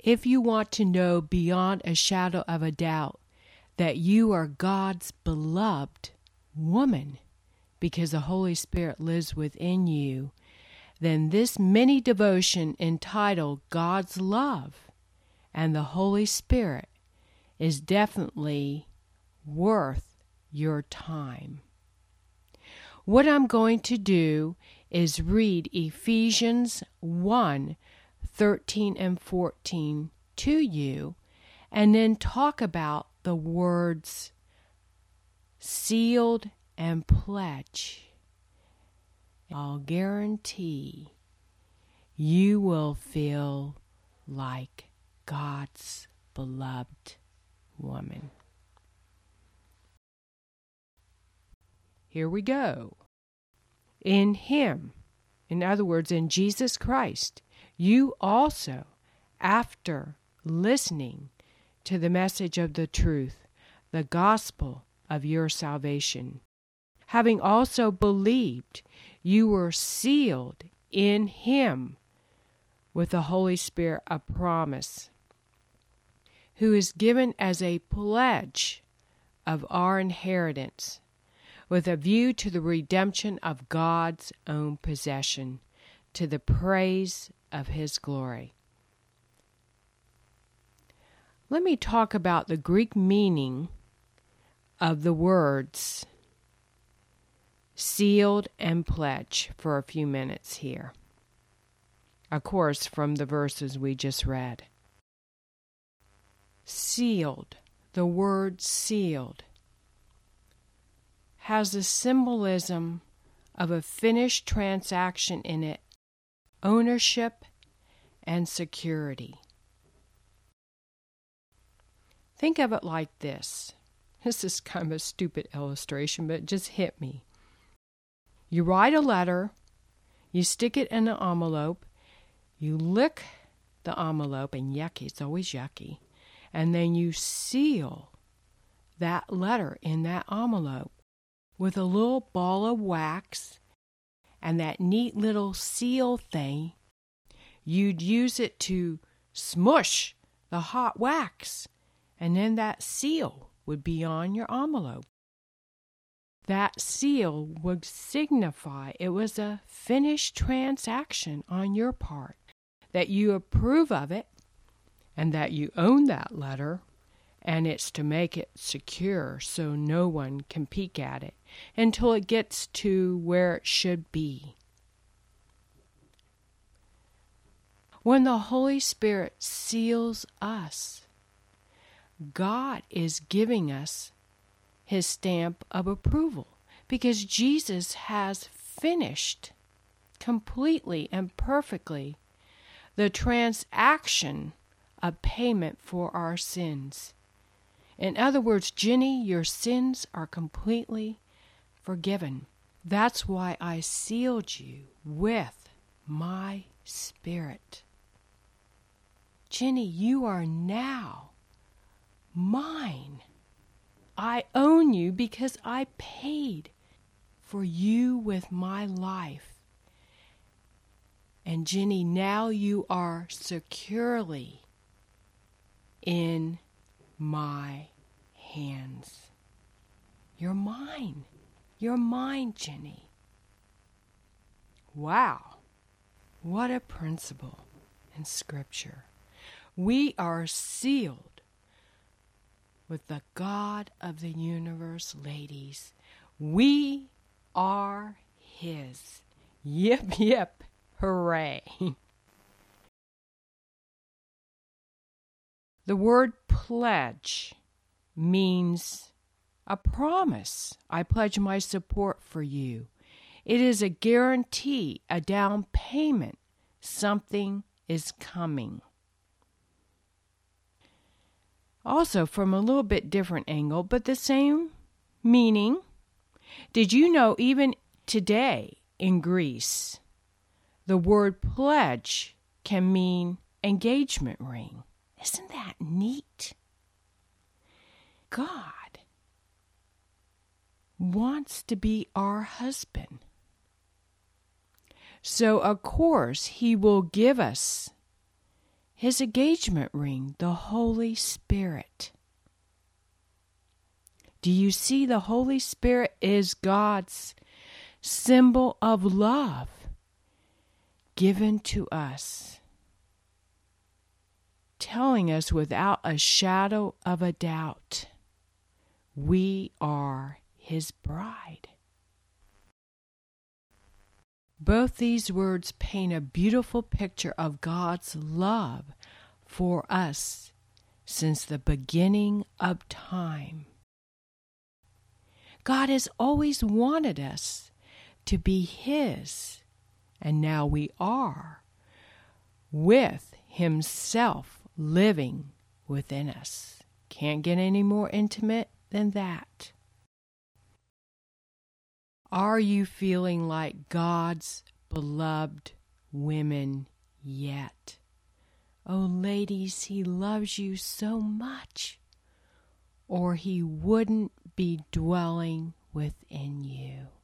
if you want to know beyond a shadow of a doubt that you are God's beloved woman because the Holy Spirit lives within you, then this mini devotion entitled God's Love and the Holy Spirit is definitely worth your time. What I'm going to do is read Ephesians 1:13 and 14 to you, and then talk about the words sealed and pledge. I'll guarantee you will feel like God's beloved woman. Here we go. In Him, in other words, in Jesus Christ, you also, after listening to the message of the truth, the gospel of your salvation, having also believed, you were sealed in Him with the Holy Spirit of promise, who is given as a pledge of our inheritance, with a view to the redemption of God's own possession, to the praise of His glory. Let me talk about the Greek meaning of the words sealed and pledge for a few minutes here. Of course, from the verses we just read. Sealed, the word sealed, has the symbolism of a finished transaction in it, ownership and security. Think of it like this. This is kind of a stupid illustration, but it just hit me. You write a letter, you stick it in an envelope, you lick the envelope, and yucky, it's always yucky, and then you seal that letter in that envelope with a little ball of wax and that neat little seal thing. You'd use it to smush the hot wax, and then that seal would be on your envelope. That seal would signify it was a finished transaction on your part, that you approve of it, and that you own that letter, and it's to make it secure so no one can peek at it until it gets to where it should be. When the Holy Spirit seals us, God is giving us His stamp of approval, because Jesus has finished completely and perfectly the transaction of payment for our sins. In other words, Jenny, your sins are completely forgiven. That's why I sealed you with my Spirit. Jenny, you are now mine. I own you because I paid for you with my life. And Jenny, now you are securely in my hands. You're mine. You're mine, Jenny. Wow. What a principle in Scripture. We are sealed with the God of the universe, ladies. We are His. Yip, yip, hooray. The word pledge means a promise. I pledge my support for you. It is a guarantee, a down payment. Something is coming. Also, from a little bit different angle, but the same meaning. Did you know even today in Greece, the word pledge can mean engagement ring? Isn't that neat? God wants to be our husband. So, of course, He will give us His engagement ring, the Holy Spirit. Do you see the Holy Spirit is God's symbol of love given to us, telling us without a shadow of a doubt, we are His bride. Both these words paint a beautiful picture of God's love for us since the beginning of time. God has always wanted us to be His, and now we are, with Himself living within us. Can't get any more intimate than that. Are you feeling like God's beloved women yet? Oh, ladies, He loves you so much, or He wouldn't be dwelling within you.